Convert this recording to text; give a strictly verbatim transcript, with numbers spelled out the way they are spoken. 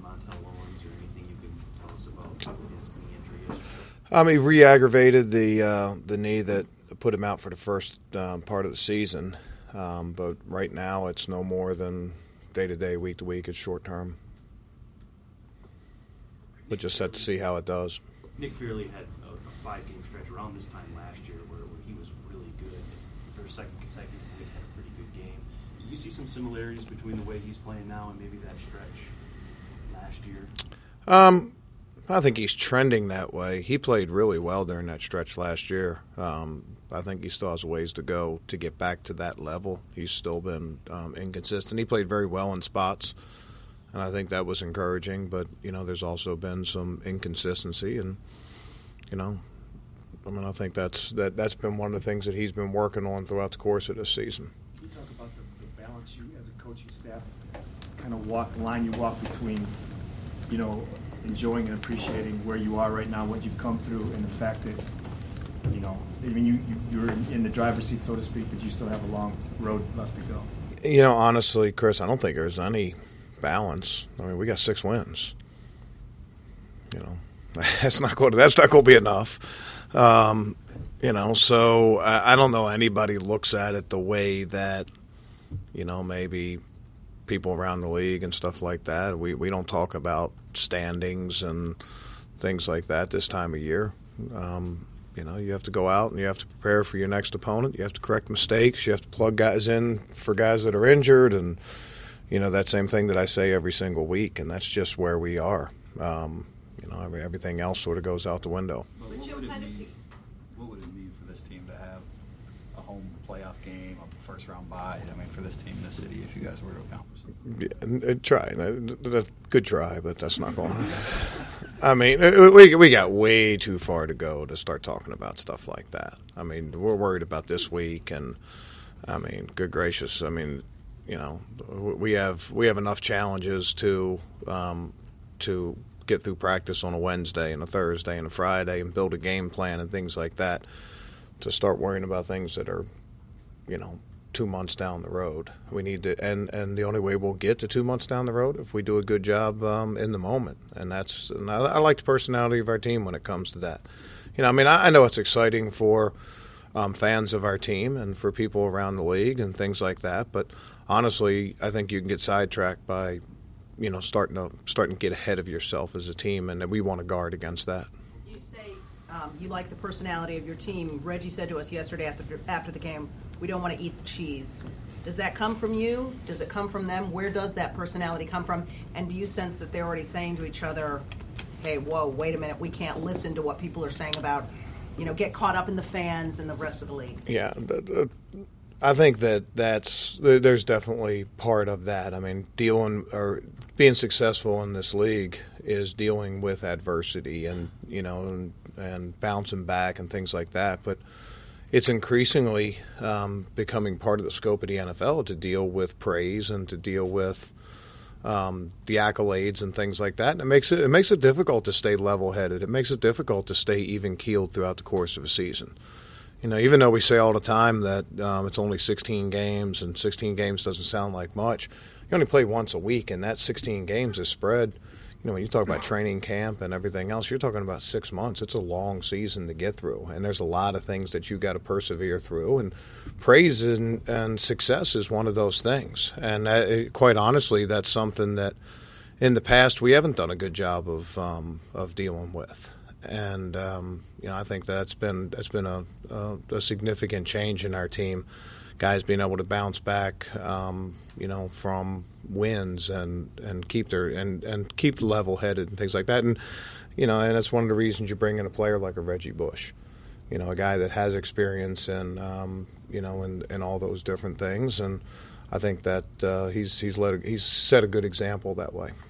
Montel Owens or anything you can tell us about his knee injury yesterday? Um, he re-aggravated the uh, the knee that put him out for the first um, part of the season. Um, but right now, it's no more than day-to-day, week-to-week. It's short-term. But just have to see how it does. Nick Fairley had a, a five-game stretch around this time last year where, where he was really good. For a second consecutive week, had a pretty good game. Do you see some similarities between the way he's playing now and maybe that stretch last year? Um, I think he's trending that way. He played really well during that stretch last year. Um, I think he still has a ways to go to get back to that level. He's still been um, inconsistent. He played very well in spots, and I think that was encouraging. But, you know, there's also been some inconsistency. And, you know, I mean, I think that's that, that's been one of the things that he's been working on throughout the course of this season. Can you talk about the, the balance you, as a coaching staff, kind of walk the line you walk between, you know, enjoying and appreciating where you are right now, what you've come through, and the fact that, you know, I mean, you, you, you're in the driver's seat, so to speak, but you still have a long road left to go. You know, honestly, Chris, I don't think there's any balance. I mean, we got six wins. You know, that's not going to, that's not going to be enough. Um, you know, so I, I don't know anybody looks at it the way that, you know, maybe people around the league and stuff like that. We we don't talk about standings and things like that this time of year. Um, you know, you have to go out and you have to prepare for your next opponent. You have to correct mistakes. You have to plug guys in for guys that are injured, and you know that same thing that I say every single week. And that's just where we are. Um, you know, every, everything else sort of goes out the window. Well, what, would it mean, what would it mean for this team to have a home playoff game, a first round bye? I mean, for this team in this city, if you guys were to accomplish something. Yeah, try. Good try, but that's not going on. I mean, we we got way too far to go to start talking about stuff like that. I mean, we're worried about this week, and I mean, good gracious, I mean, you know, we have we have enough challenges to um, to get through practice on a Wednesday and a Thursday and a Friday and build a game plan and things like that to start worrying about things that are, you know, two months down the road. We need to, and, and the only way we'll get to two months down the road if we do a good job um, in the moment. And that's, and I, I like the personality of our team when it comes to that. You know, I mean, I, I know it's exciting for um, fans of our team and for people around the league and things like that. But honestly, I think you can get sidetracked by, you know, starting to starting to get ahead of yourself as a team, and we want to guard against that. You say um, you like the personality of your team. Reggie said to us yesterday after after the game, we don't want to eat the cheese. Does that come from you? Does it come from them? Where does that personality come from? And do you sense that they're already saying to each other, hey, whoa, wait a minute, we can't listen to what people are saying about, you know, get caught up in the fans and the rest of the league? Yeah, the, the, I think that that's there's definitely part of that. I mean, dealing or being successful in this league is dealing with adversity and, you know, and, and bouncing back and things like that. But it's increasingly um, becoming part of the scope of the N F L to deal with praise and to deal with um, the accolades and things like that. And it makes it it makes it difficult to stay level-headed. It makes it difficult to stay even-keeled throughout the course of a season. You know, even though we say all the time that um, it's only sixteen games and sixteen games doesn't sound like much, you only play once a week, and that sixteen games is spread. You know, when you talk about training camp and everything else, you're talking about six months. It's a long season to get through, and there's a lot of things that you've got to persevere through. And praise and, and success is one of those things. And that, quite honestly, that's something that in the past we haven't done a good job of um, of dealing with. And um, you know, I think that's been that's been a, a, a significant change in our team. Guys being able to bounce back, um, you know, from wins and, and keep their and, and keep level-headed and things like that. And you know, and that's one of the reasons you bring in a player like a Reggie Bush, you know, a guy that has experience in um, you know in, in all those different things. And I think that uh, he's he's led he's set a good example that way.